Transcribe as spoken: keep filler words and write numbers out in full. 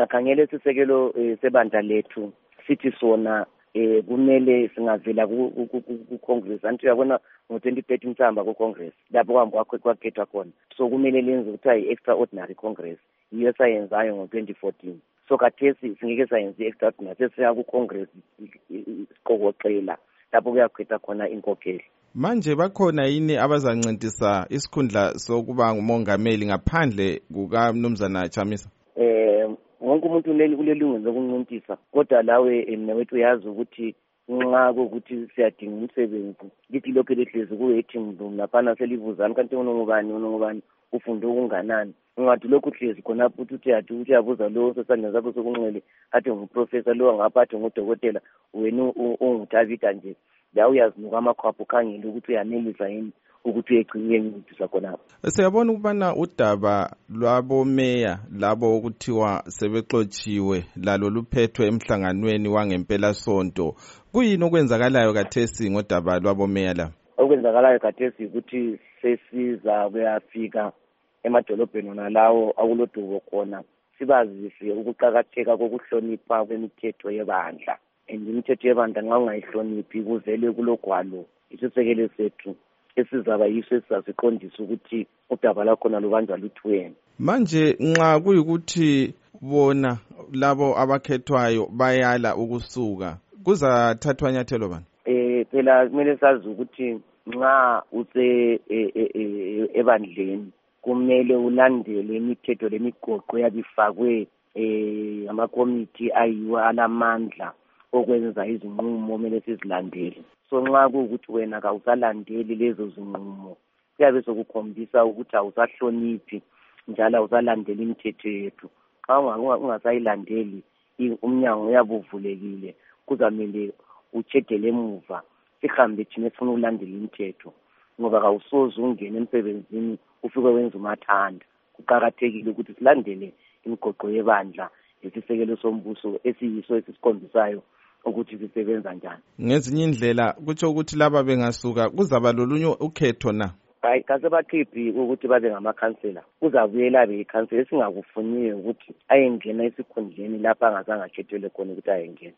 singakhangela isisekelo sebandla lethu sithi sona eh kumele singavela ku Congress anti uyabona ngo twenty thirteen sihamba ku Congress lapho kwamba kwakhethwa khona so kumele lenze ukuthi yi extraordinary Congress yiyo sayenzayo ngo twenty fourteen so kathesi singeke sayenza extraordinary sesiya ku Congress siqokoqela lapho kuyakhethwa khona inkokheli. Manje bakhona yini abazancintisa isikhundla sokuba ngumongameli ngaphandle kuka Mnumzana Chamisa? Eh wonke umuntu ulelungelo lokuncintisa kodwa lawe emnewethu uyazi ukuthi nxa ukuthi siyadinga umsebenzi lithi lokho lehlezi kuyethi mndum lapha selivuzana kanti unongubani unongubani ufunde okunganani ungathi lokho hlezi khona futhi uthi yathi uthi yabuza lo sesandla zakho sokunxele athi nguprofessor lo ngaphathi ngudokotela wena unguthabita nje la uyazinuka amakhwapho khangela ukuthi uyanelisa yini ukuthi uyegcine ngidisa khona. Siyabona ukubana udaba lwabo meya labo okuthiwa sebexotshiwe lalo luphethwe emhlanganweni wangempela sonto kuyini okwenzakalayo kathesi ngodaba lwabo meya la? Okwenzakalayo kathesi ukuthi sesiza kuyafika emadolobheni nalawo akulodubo khona sibazise ukuqhakatheka kokuhlonipha kwemithetho yebandla and imithetho yebandla nxa ungayihloniphi kuvele kulogwalo isisekelo sethu esizaba yiso esizasiqondisa ukuthi udaba lakhona lubanjwa luthweni. Manje nxa kuyikuthi bona labo abakhethwayo bayala ukusuka kuzathathwa nyathelo bani? Eh phela kumele sazi ukuthi nxa use ebandleni kumele ulandele imithetho lemigoqo yabifakwe eh amakomiti ayiwo alamandla okwenza izinqumo kumele sizilandele. So nxa kuukuthi wena kawusalandeli lezo zinqumo kuyabe sokukhombisa ukuthi awusahloniphi njalo awusalandeli imithetho yethu. Xa ungasayilandeli umnyango uyabuvulekile kuzamele uchedele emuva sihambe thina sifuna ukulandela imithetho ngoba kawusoze ungene emsebenzini ufike wenza umathanda. Kuqhakathekile ukuthi silandele imigoqo yebandla lesisekelo sombuso esiyiso esisikhombisayo ukuthi sisebenza njani. Ngezinye indlela kutsho ukuthi laba bengasuka kuzaba lolunye ukhetho na? Hayi kase bakhiphi ukuthi babe ngamakhansela kuzabuyela bekhansela esingakufuniyo ukuthi ayengena esikhundleni lapha angazange akhethelwe khona ukuthi ayengena.